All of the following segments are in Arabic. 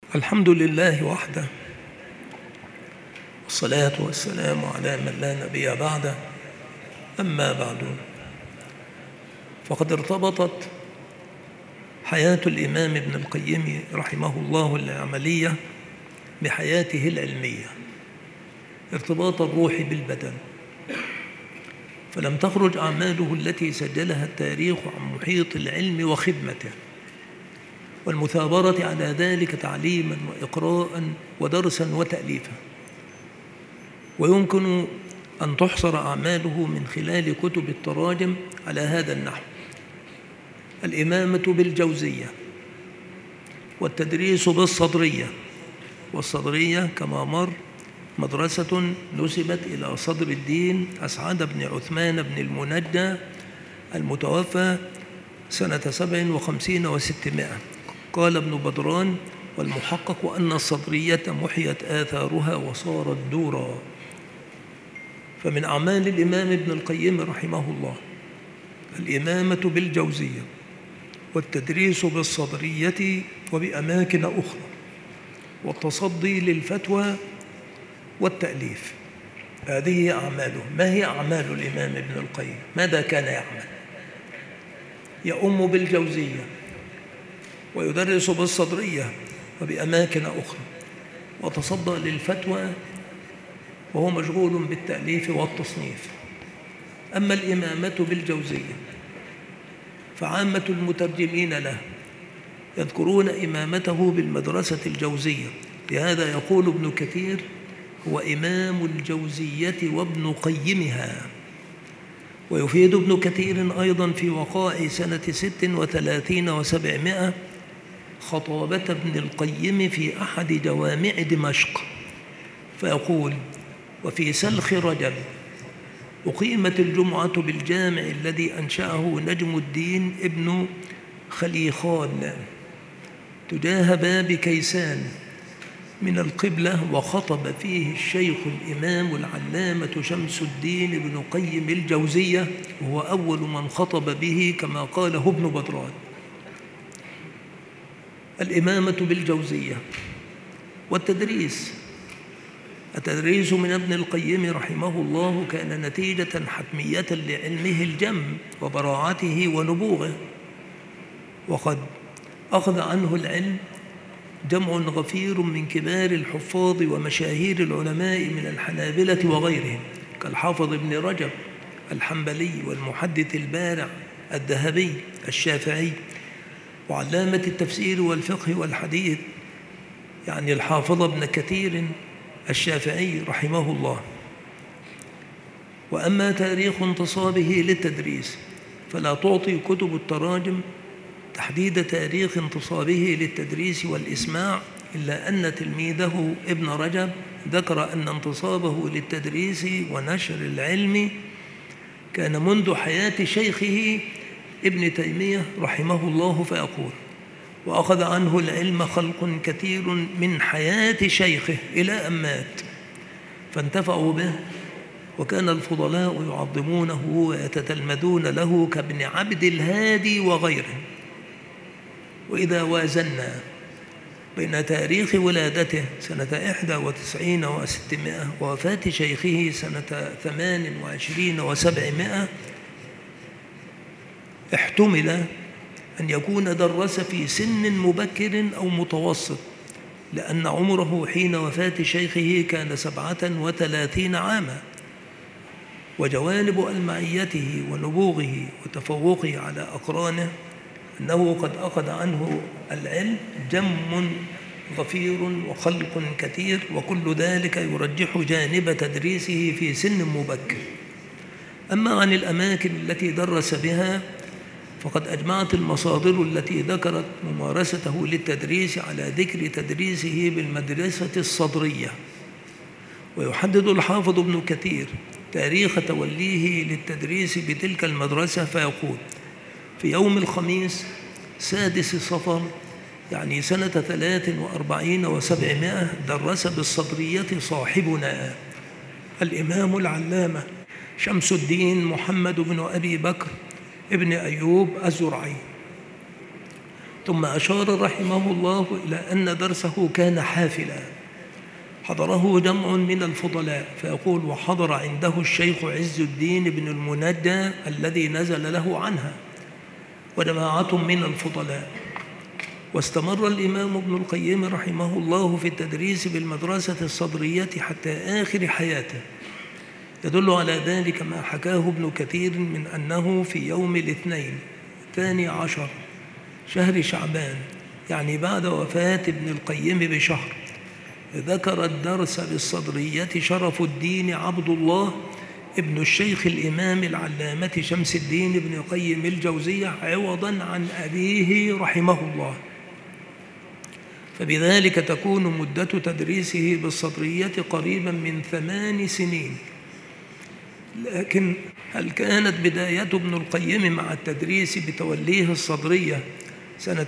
الحمد لله وحده، والصلاة والسلام على من لا نبي بعده. أما بعد، فقد ارتبطت حياة الإمام ابن القيم رحمه الله العملية بحياته العلمية ارتباط الروح بالبدن، فلم تخرج أعماله التي سجلها التاريخ عن محيط العلم وخدمته والمثابرة على ذلك تعليما وإقراء ودرسا وتأليفا. ويمكن أن تحصر أعماله من خلال كتب التراجم على هذا النحو: الإمامة بالجوزية، والتدريس بالصدرية. والصدرية كما مر مدرسة نسبت إلى صدر الدين أسعد بن عثمان بن المنجى المتوفى سنة 57 و600. قال ابن بدران: والمحقق أن الصدرية محيت آثارها وصارت دورا. فمن أعمال الإمام ابن القيم رحمه الله الإمامة بالجوزية، والتدريس بالصدرية وبأماكن أخرى، والتصدي للفتوى والتأليف. هذه أعماله. ما هي أعمال الإمام ابن القيم؟ ماذا كان يعمل؟ يؤم بالجوزية، ويدرس بالصدرية وبأماكن أخرى، وتصدى للفتوى، وهو مشغول بالتأليف والتصنيف. أما الإمامة بالجوزية فعامة المترجمين له يذكرون إمامته بالمدرسة الجوزية. لهذا يقول ابن كثير: هو إمام الجوزية وابن قيمها. ويفيد ابن كثير أيضا في وقائع سنة 36 و700 خطابة ابن القيم في أحد جوامع دمشق، فيقول: وفي سلخ رجب أقيمت الجمعة بالجامع الذي أنشأه نجم الدين ابن خليخان تجاه باب كيسان من القبلة، وخطب فيه الشيخ الإمام العلامة شمس الدين ابن قيم الجوزية، وهو أول من خطب به كما قاله ابن بدران. الإمامة بالجوزية. والتدريس. التدريس من ابن القيم رحمه الله كان نتيجة حتمية لعلمه الجم وبراعته ونبوغه، وقد أخذ عنه العلم جمع غفير من كبار الحفاظ ومشاهير العلماء من الحنابلة وغيرهم، كالحافظ ابن رجب الحنبلي، والمحدث البارع الذهبي الشافعي، وعلامة التفسير والفقه والحديث يعني الحافظ ابن كثير الشافعي رحمه الله. وأما تاريخ انتصابه للتدريس فلا تعطي كتب التراجم تحديد تاريخ انتصابه للتدريس والإسماع، إلا أن تلميذه ابن رجب ذكر أن انتصابه للتدريس ونشر العلم كان منذ حياة شيخه ابن تيمية رحمه الله، فيقول: وأخذ عنه العلم خلق كثير من حياة شيخه إلى أن مات، فانتفعوا به، وكان الفضلاء يعظمونه ويتتلمذون له كابن عبد الهادي وغيره. وإذا وازنا بين تاريخ ولادته سنة 91 و600 ووفاة شيخه سنة 28 و700 احتمل أن يكون درس في سن مبكر أو متوسط، لأن عمره حين وفاة شيخه كان 37 عاما. وجوانب ألمعيته ونبوغه وتفوقه على أقرانه أنه قد أخذ عنه العلم جم غفير وخلق كثير، وكل ذلك يرجح جانب تدريسه في سن مبكر. أما عن الأماكن التي درس بها فقد أجمعت المصادر التي ذكرت ممارسته للتدريس على ذكر تدريسه بالمدرسة الصدرية. ويحدد الحافظ ابن كثير تاريخ توليه للتدريس بتلك المدرسة، فيقول: في يوم الخميس 6 صفر يعني سنة 43 و700 درس بالصدرية صاحبنا الإمام العلامة شمس الدين محمد بن أبي بكر ابن أيوب الزرعي. ثم أشار رحمه الله إلى أن درسه كان حافلا حضره جمع من الفضلاء، فيقول: وحضر عنده الشيخ عز الدين بن المنجى الذي نزل له عنها وجماعة من الفضلاء. واستمر الإمام ابن القيم رحمه الله في التدريس بالمدرسة الصدرية حتى آخر حياته. يدل على ذلك ما حكاه ابن كثير من أنه في يوم الاثنين 12 شهر شعبان، يعني بعد وفاة ابن القيم بشهر، ذكر الدرس بالصدرية شرف الدين عبد الله ابن الشيخ الإمام العلامة شمس الدين بن قيم الجوزية عوضا عن أبيه رحمه الله، فبذلك تكون مدة تدريسه بالصدرية قريبا من 8 سنين. لكن هل كانت بداية ابن القيم مع التدريس بتوليه الصدرية سنة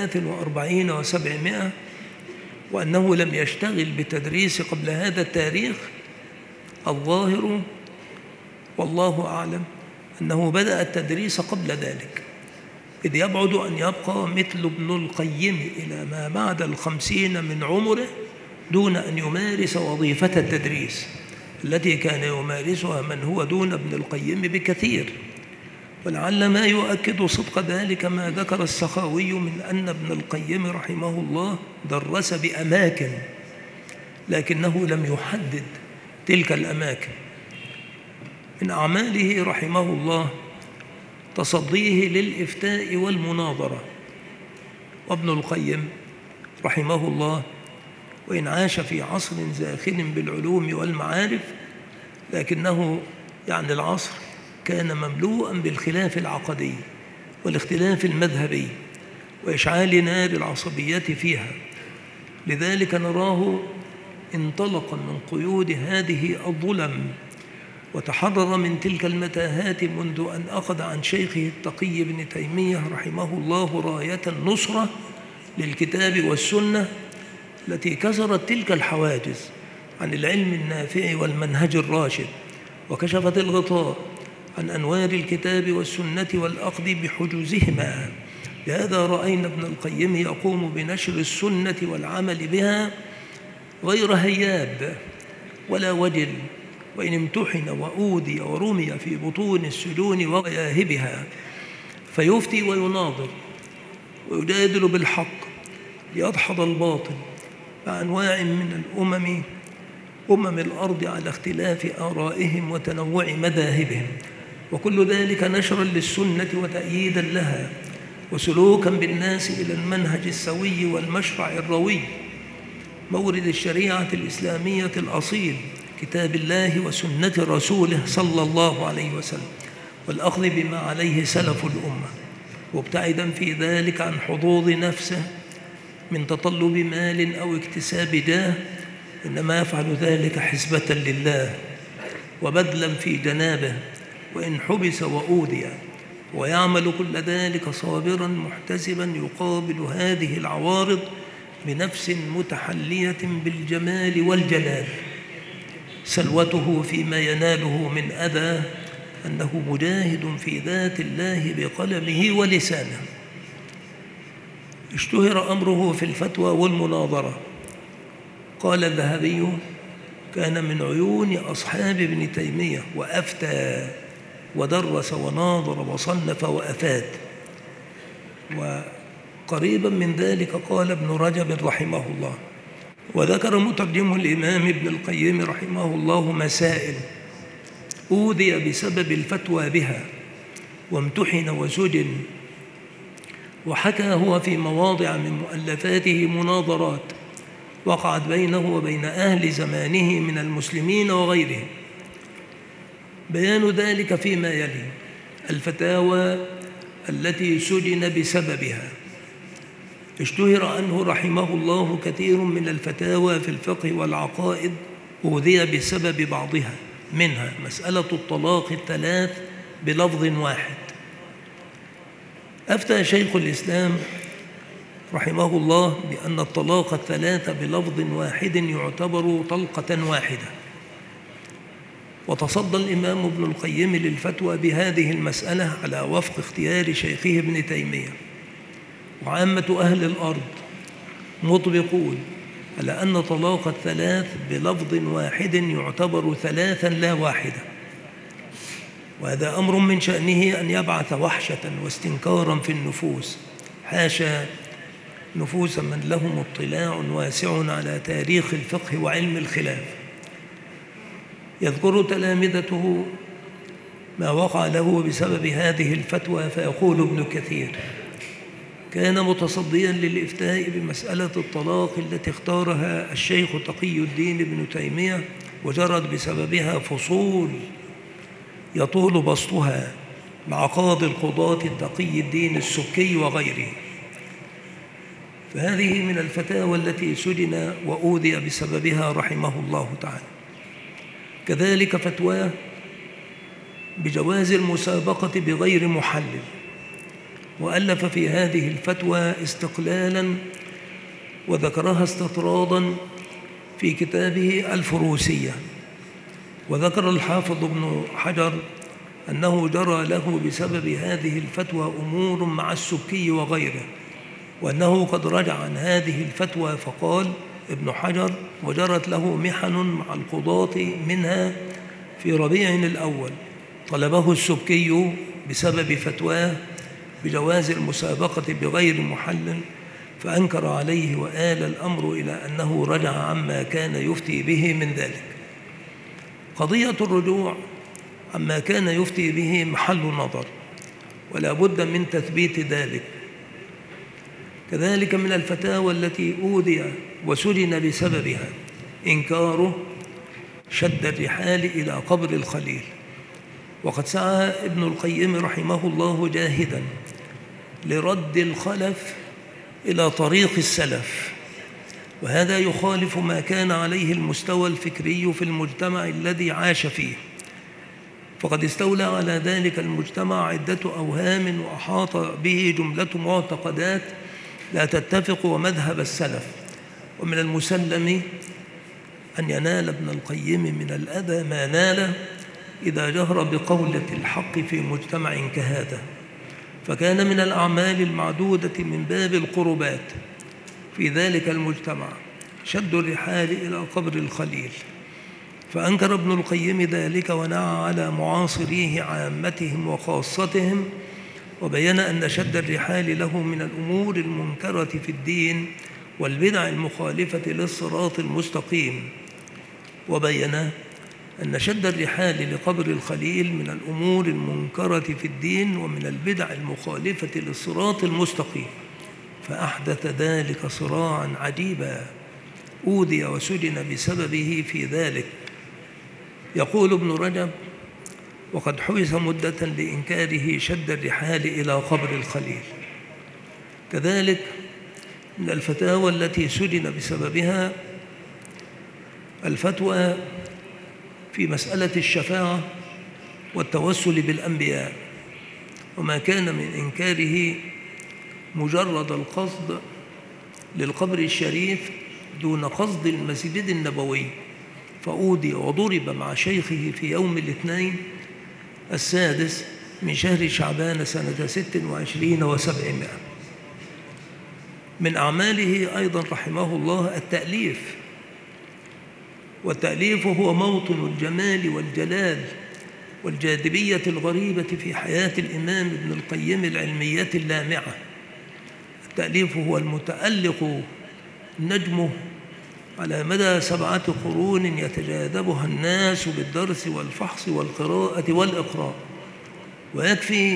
43 و700، وأنه لم يشتغل بالتدريس قبل هذا التاريخ؟ الظاهر والله أعلم أنه بدأ التدريس قبل ذلك، إذ يبعد أن يبقى مثل ابن القيم إلى ما بعد 50 من عمره دون أن يمارس وظيفة التدريس التي كان يمارسها من هو دون ابن القيم بكثير. ولعل ما يؤكد صدق ذلك ما ذكر السخاوي من أن ابن القيم رحمه الله درس بأماكن لكنه لم يحدد تلك الأماكن. من أعماله رحمه الله تصديه للإفتاء والمناظرة. وابن القيم رحمه الله وإن عاش في عصر زاخر بالعلوم والمعارف، لكنه يعني العصر كان مملوءا بالخلاف العقدي والاختلاف المذهبي وإشعال نار العصبية فيها. لذلك نراه انطلق من قيود هذه الظلم وتحرر من تلك المتاهات منذ أن أخذ عن شيخه التقي بن تيمية رحمه الله راية النصرة للكتاب والسنة التي كسرت تلك الحواجز عن العلم النافع والمنهج الراشد، وكشفت الغطاء عن أنوار الكتاب والسنة والأخذ بحجوزهما. لهذا رأينا ابن القيم يقوم بنشر السنة والعمل بها غير هياب ولا وجل، وإن امتحن وأوذي ورمي في بطون السجون وغياهبها، فيفتي ويناظر ويجادل بالحق ليدحض الباطل مع أنواع من أمم الأرض على اختلاف آرائهم وتنوع مذاهبهم، وكل ذلك نشرا للسنة وتأييدا لها وسلوكا بالناس إلى المنهج السوي والمشرع الروي، مورد الشريعة الإسلامية الأصيل كتاب الله وسنة رسوله صلى الله عليه وسلم، والأخذ بما عليه سلف الأمة، مبتعدا في ذلك عن حظوظ نفسه من تطلب مال أو اكتساب جاه، إنما يفعل ذلك حسبة لله وبذلا في جنابه وإن حبس وأوذي، ويعمل كل ذلك صابرا محتسبا يقابل هذه العوارض بنفس متحلية بالجمال والجلال. سلوته فيما يناله من أذى أنه مجاهد في ذات الله بقلمه ولسانه. اشتهر أمره في الفتوى والمناظرة. قال الذهبي: كان من عيون أصحاب ابن تيمية، وأفتى ودرس وناظر وصنف وأفاد. وقريبا من ذلك قال ابن رجب رحمه الله: وذكر مترجم الإمام ابن القيم رحمه الله مسائل أوذي بسبب الفتوى بها وامتحن وسجن، وحكى هو في مواضع من مؤلفاته مناظرات وقعت بينه وبين أهل زمانه من المسلمين وغيرهم. بيان ذلك فيما يلي: الفتاوى التي سجن بسببها. اشتهر عنه رحمه الله كثير من الفتاوى في الفقه والعقائد أوذي بسبب بعضها، منها مسألة الطلاق الثلاث بلفظ واحد. أفتى شيخ الإسلام رحمه الله بأن الطلاق الثلاث بلفظ واحد يعتبر طلقة واحدة، وتصدى الإمام ابن القيم للفتوى بهذه المسألة على وفق اختيار شيخه ابن تيمية، وعامة أهل الأرض مطبقون على أن طلاق الثلاث بلفظ واحد يعتبر ثلاثا لا واحدة، وهذا أمر من شأنه أن يبعث وحشة واستنكارا في النفوس، حاشا نفوس من لهم اطلاع واسع على تاريخ الفقه وعلم الخلاف. يذكر تلامذته ما وقع له بسبب هذه الفتوى، فيقول ابن كثير: كان متصديا للإفتاء بمسألة الطلاق التي اختارها الشيخ تقي الدين ابن تيمية، وجرت بسببها فصول يطول بسطها مع قاضي القضاة تقي الدين السكي وغيره. فهذه من الفتاوى التي سجن وأوذي بسببها رحمه الله تعالى. كذلك فتواه بجواز المسابقة بغير محلل، وألف في هذه الفتوى استقلالا وذكرها استطرادا في كتابه الفروسية. وذكر الحافظ ابن حجر أنه جرى له بسبب هذه الفتوى أمور مع السكي وغيره، وأنه قد رجع عن هذه الفتوى، فقال ابن حجر: وجرت له محن مع القضاة، منها في ربيع الأول طلبه السكي بسبب فتواه بجواز المسابقة بغير محلل، فأنكر عليه وآل الأمر إلى أنه رجع عما كان يفتي به من ذلك. قضية الرجوع عما كان يفتي به محل نظر، ولا بد من تثبيت ذلك. كذلك من الفتاوى التي أوذي وسجن بسببها إنكاره شد الرحال إلى قبر الخليل، وقد سعى ابن القيم رحمه الله جاهدا لرد الخلف إلى طريق السلف، وهذا يخالف ما كان عليه المستوى الفكري في المجتمع الذي عاش فيه، فقد استولى على ذلك المجتمع عدة أوهام وأحاط به جملة معتقدات لا تتفق ومذهب السلف. ومن المسلم أن ينال ابن القيم من الأذى ما نال إذا جهر بقولة الحق في مجتمع كهذا، فكان من الأعمال المعدودة من باب القربات في ذلك المجتمع شد الرحال إلى قبر الخليل، فأنكر ابن القيم ذلك ونعى على معاصريه عامتهم وخاصتهم، وبين أن شد الرحال له من الأمور المنكرة في الدين والبدع المخالفة للصراط المستقيم، وبين أن شد الرحال لقبر الخليل من الأمور المنكرة في الدين ومن البدع المخالفة للصراط المستقيم، فأحدث ذلك صراعا عجيبا أوذي وسجن بسببه في ذلك. يقول ابن رجب: وقد حبس مدة لإنكاره شد الرحال إلى قبر الخليل. كذلك من الفتاوى التي سجن بسببها الفتوى في مسألة الشفاعة والتوسل بالأنبياء، وما كان من إنكاره مجرد القصد للقبر الشريف دون قصد المسجد النبوي، فأوذي وضرب مع شيخه في يوم الاثنين 6 من شهر شعبان سنة 26 و700. من أعماله أيضا رحمه الله التأليف، والتأليف هو موطن الجمال والجلال والجاذبية الغريبة في حياة الإمام ابن القيم العلمية اللامعة. التأليف هو المتألق نجمه على مدى 7 قرون يتجاذبها الناس بالدرس والفحص والقراءة والإقراء، ويكفي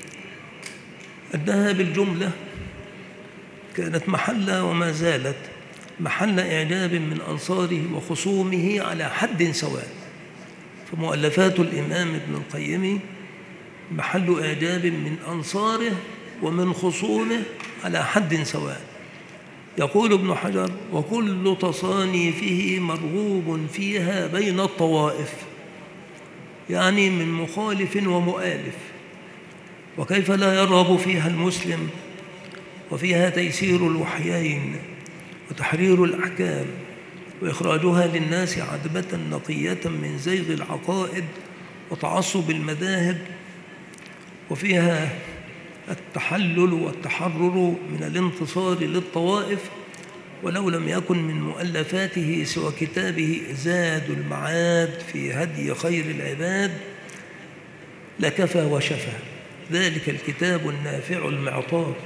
أنها بالجملة كانت محل وما زالت محل إعجاب من أنصاره وخصومه على حد سواء. فمؤلفات الإمام ابن القيم محل إعجاب من أنصاره ومن خصومه على حد سواء. يقول ابن حجر: وكل تصانيفه مرغوب فيها بين الطوائف، يعني من مخالف ومؤالف، وكيف لا يرغب فيها المسلم، وفيها تيسير الوحيين وتحرير الأحكام وإخراجها للناس عذبة نقية من زيغ العقائد وتعصب المذاهب، وفيها التحلل والتحرر من الانتصار للطوائف، ولو لم يكن من مؤلفاته سوى كتابه زاد المعاد في هدي خير العباد لكفى وشفى، ذلك الكتاب النافع المعطاء.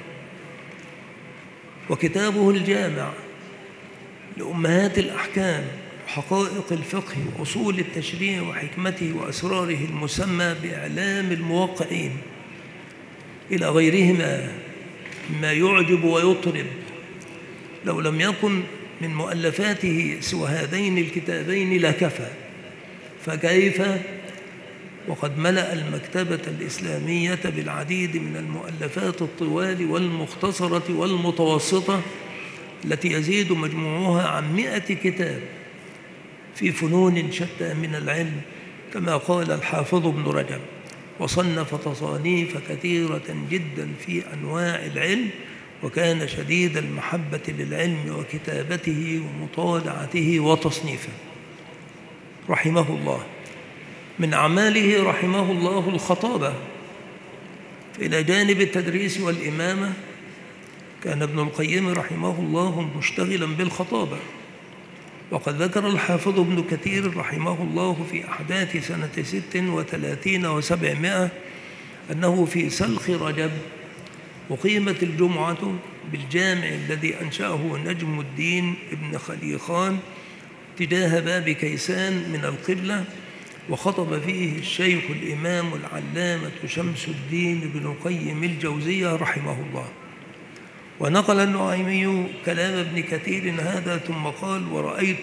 وكتابه الجامع لأمهات الأحكام وحقائق الفقه وأصول التشريع وحكمته وأسراره المسمى بإعلام الموقعين، إلى غيرهما مما يعجب ويطرب، لو لم يكن من مؤلفاته سوى هذين الكتابين لكفى، فكيف وقد ملأ المكتبة الإسلامية بالعديد من المؤلفات الطوال والمختصرة والمتوسطة التي يزيد مجموعها عن 100 كتاب في فنون شتى من العلم، كما قال الحافظ ابن رجب: وصنف تصانيف كثيرة جدا في أنواع العلم، وكان شديد المحبة للعلم وكتابته ومطالعته وتصنيفه رحمه الله. من أعماله رحمه الله الخطابة، فإلى جانب التدريس والإمامة كان ابن القيم رحمه الله مشتغلا بالخطابة. وقد ذكر الحافظ ابن كثير رحمه الله في أحداث سنة 36 و700 أنه في سلخ رجب أقيمت الجمعة بالجامع الذي أنشأه نجم الدين ابن خليخان تجاه باب كيسان من القبلة، وخطب فيه الشيخ الإمام العلامة شمس الدين بن القيم الجوزية رحمه الله. ونقل النعيمي كلام ابن كثير هذا ثم قال: ورأيت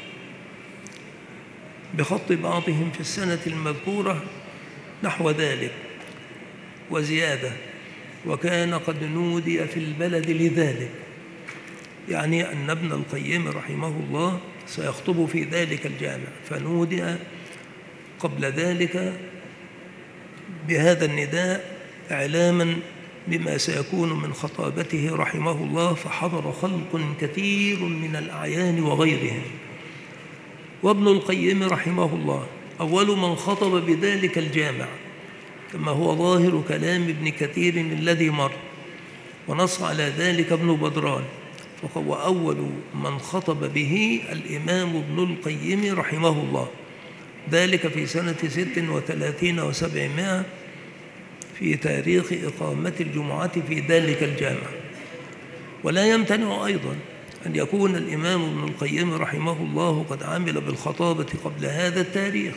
بخط بعضهم في السنة المذكورة نحو ذلك وزيادة، وكان قد نودي في البلد لذلك، يعني أن ابن القيم رحمه الله سيخطب في ذلك الجامع، فنودي قبل ذلك بهذا النداء إعلاما بما سيكون من خطابته رحمه الله، فحضر خلق كثير من الأعيان وغيرهم. وابن القيم رحمه الله أول من خطب بذلك الجامع، كما هو ظاهر كلام ابن كثير الذي مر، ونص على ذلك ابن بدران، وهو أول من خطب به الإمام ابن القيم رحمه الله، ذلك في سنة 36 و700 في تاريخ إقامة الجمعة في ذلك الجامع. ولا يمتنع أيضا أن يكون الإمام ابن القيم رحمه الله قد عمل بالخطابة قبل هذا التاريخ.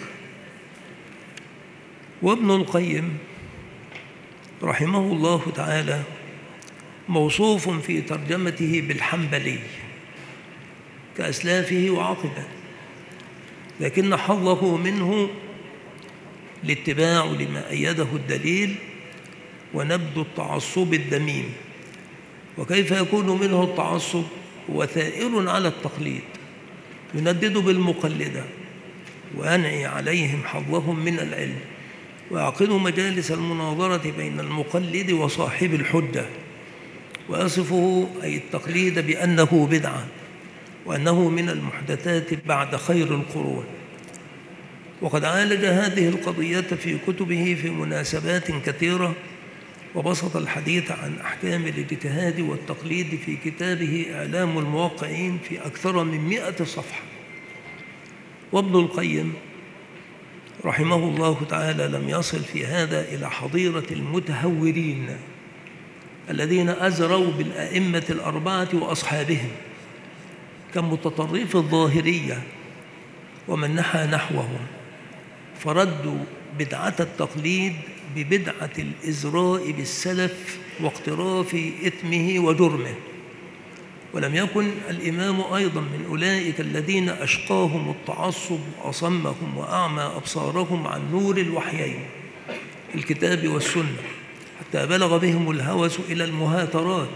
وابن القيم رحمه الله تعالى موصوف في ترجمته بالحنبلي كأسلافه وعقبه، لكن حظه منه الاتباع لما أيده الدليل ونبذ التعصب الذميم. وكيف يكون منه التعصب؟ هو ثائر على التقليد، يندد بالمقلدة وينعي عليهم حظهم من العلم، ويعقد مجالس المناظرة بين المقلد وصاحب الحجة، ويصفه أي التقليد بأنه بدعة وأنه من المحدثات بعد خير القرون. وقد عالج هذه القضية في كتبه في مناسبات كثيرة، وبسط الحديث عن أحكام الاجتهاد والتقليد في كتابه إعلام الموقعين في أكثر من 100 صفحة. وابن القيم رحمه الله تعالى لم يصل في هذا إلى حظيرة المتهورين الذين أزروا بالأئمة الأربعة وأصحابهم كمتطرف الظاهرية ومن نحى نحوهم، فردوا بدعة التقليد ببدعة الإزراء بالسلف واقتراف إثمه وجرمه. ولم يكن الإمام أيضا من أولئك الذين أشقاهم التعصب وأصمهم وأعمى أبصارهم عن نور الوحيين الكتاب والسنة، حتى بلغ بهم الهوس إلى المهاترات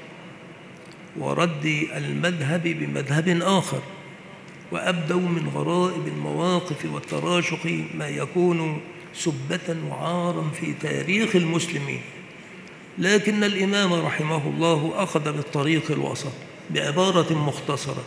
ورد المذهب بمذهب آخر، وأبدوا من غرائب المواقف والتراشق ما يكون سبة وعارا في تاريخ المسلمين. لكن الإمام رحمه الله أخذ بالطريق الوسط بعبارة مختصرة: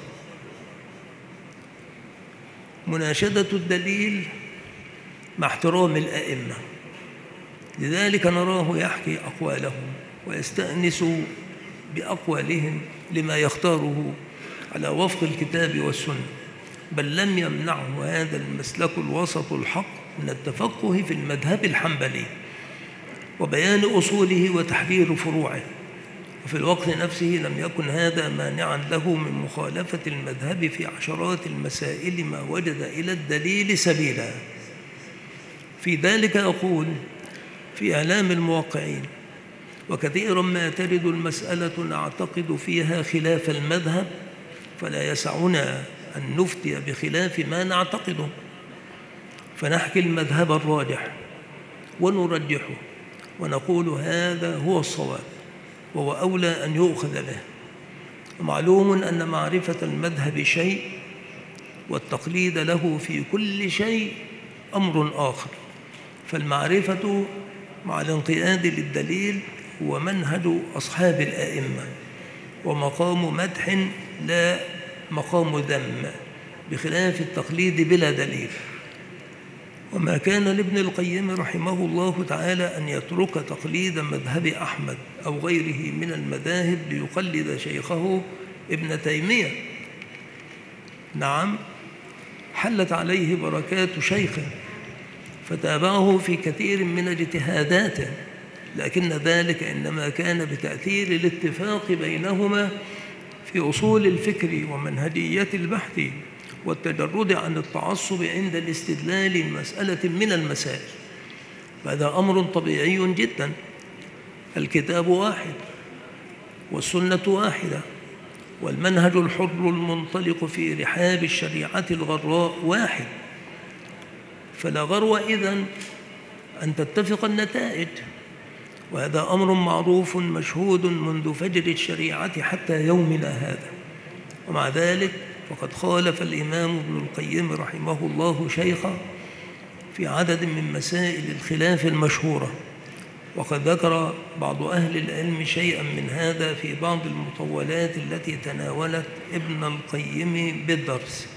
مناشدة الدليل مع احترام الأئمة، لذلك نراه يحكي أقوالهم ويستأنس بأقوالهم لما يختاره على وفق الكتاب والسنة، بل لم يمنعه هذا المسلك الوسط الحق من التفقه في المذهب الحنبلي وبيان أصوله وتحرير فروعه، وفي الوقت نفسه لم يكن هذا مانعا له من مخالفة المذهب في عشرات المسائل ما وجد إلى الدليل سبيلا. في ذلك يقول في إعلام الموقعين: وكثيرا ما ترد المسألة نعتقد فيها خلاف المذهب، فلا يسعنا أن نفتي بخلاف ما نعتقده، فنحكي المذهب الراجح ونرجحه ونقول هذا هو الصواب وهو أولى أن يؤخذ به. ومعلوم أن معرفة المذهب شيء والتقليد له في كل شيء أمر آخر، فالمعرفة مع الانقياد للدليل هو منهج أصحاب الأئمة، ومقام مدح لا مقام ذم، بخلاف التقليد بلا دليل. وما كان لابن القيم رحمه الله تعالى أن يترك تقليد مذهب أحمد أو غيره من المذاهب ليقلد شيخه ابن تيمية. نعم، حلت عليه بركات شيخه فتابعه في كثير من اجتهاداته، لكن ذلك إنما كان بتأثير الاتفاق بينهما في أصول الفكر ومنهجية البحث والتجرد عن التعصب عند الاستدلال لمسألة من المسائل، فهذا أمر طبيعي جدا. الكتاب واحد والسنة واحدة والمنهج الحر المنطلق في رحاب الشريعة الغراء واحد، فلا غرو إذن أن تتفق النتائج، وهذا أمر معروف مشهود منذ فجر الشريعة حتى يومنا هذا. ومع ذلك فقد خالف الإمام ابن القيم رحمه الله شيخه في عدد من مسائل الخلاف المشهورة، وقد ذكر بعض أهل العلم شيئا من هذا في بعض المطولات التي تناولت ابن القيم بالدرس.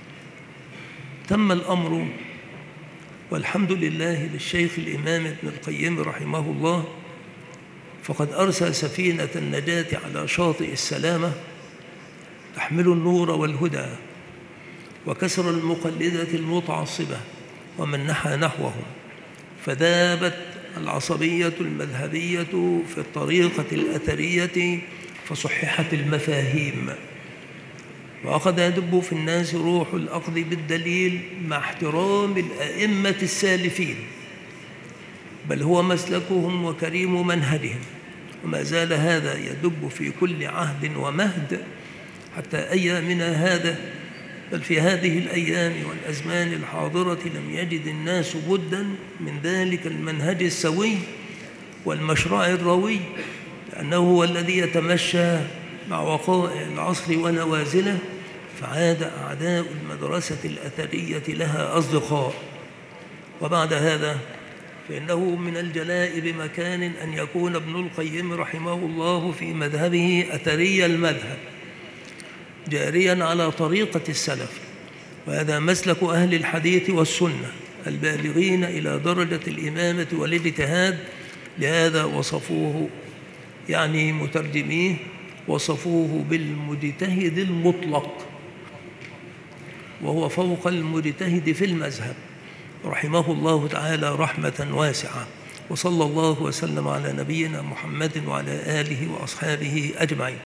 تم الأمر والحمد لله للشيخ الإمام ابن القيم رحمه الله، فقد أرسل سفينة النجاة على شاطئ السلامة تحمل النور والهدى، وكسر المقلدة المتعصبة ومن نحى نحوهم، فذابت العصبية المذهبية في الطريقة الأثرية فصححت المفاهيم، وأخذ يدب في الناس روح الأخذ بالدليل مع احترام الأئمة السالفين، بل هو مسلكهم وكريم منهجهم، وما زال هذا يدب في كل عهد ومهد حتى أيامنا هذا. بل في هذه الأيام والأزمان الحاضرة لم يجد الناس بدا من ذلك المنهج السوي والمشروع الروي، لأنه هو الذي يتمشى مع وقائع العصر ونوازله، فعاد أعداء المدرسة الأثرية لها أصدقاء. وبعد هذا فإنه من الجلاء بمكان أن يكون ابن القيم رحمه الله في مذهبه أثري المذهب جاريا على طريقة السلف، وهذا مسلك أهل الحديث والسنة البالغين إلى درجة الإمامة والاجتهاد. لهذا وصفوه، يعني مترجميه، وصفوه بالمجتهد المطلق، وهو فوق المجتهد في المذهب رحمه الله تعالى رحمة واسعة. وصلى الله وسلم على نبينا محمد وعلى آله وأصحابه أجمعين.